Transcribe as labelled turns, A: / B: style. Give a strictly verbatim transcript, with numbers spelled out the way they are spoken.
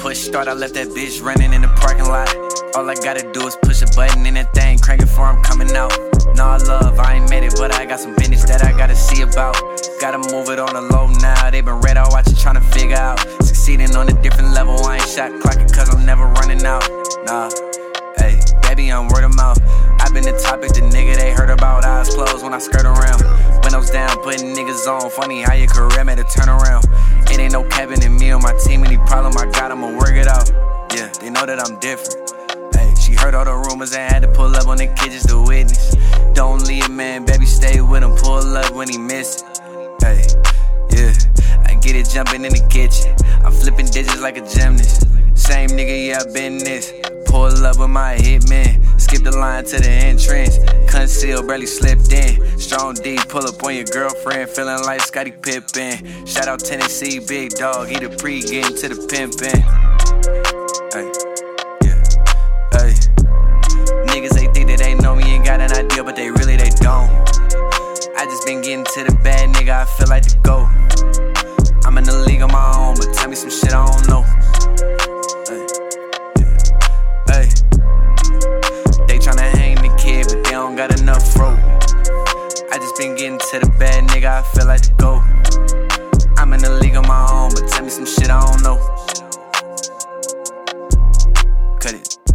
A: push start, I left that bitch running in the parking lot. All I gotta do is push a button and that thing crank it before I'm coming out. Nah, love, I ain't made it, but I got some business that I gotta see about. Gotta move it on the low now. They been red out watching, tryna figure out. Succeeding on a different level, I ain't shot clocking cause I'm never running out. Nah, hey, baby, I'm word of mouth. I been the topic, the nigga they heard about. Eyes closed when I skirt around. Windows down, putting niggas on. Funny how your career made a turnaround. It ain't no cabin in me or my team. Any problem I got, I'ma work it out. Yeah, they know that I'm different. Hey, she heard all the rumors and had to pull up on the kid just to witness. Don't leave a man, baby, stay with him. Pull up when he miss it. Hey, yeah, I get it jumping in the kitchen. I'm flipping digits like a gymnast. Same nigga, yeah, I been this. Pull up with my hitman. Skip the line to the entrance. Conceal, barely slipped in. Strong D, pull up on your girlfriend. Feeling like Scottie Pippen. Shout out Tennessee, big dog. Eat a pre-game to the pimpin'. Hey, yeah, hey. Niggas, they think that they know me, ain't got an idea, but they really, they don't. I just been getting to the bad nigga, I feel like the GOAT. I'm in the league on my own, but tell me some shit I don't know. Hey, yeah, hey. They tryna hang the kid, but they don't got enough rope. I just been getting to the bad nigga, I feel like the GOAT. I'm in the league on my own, but tell me some shit I don't know. Cut it.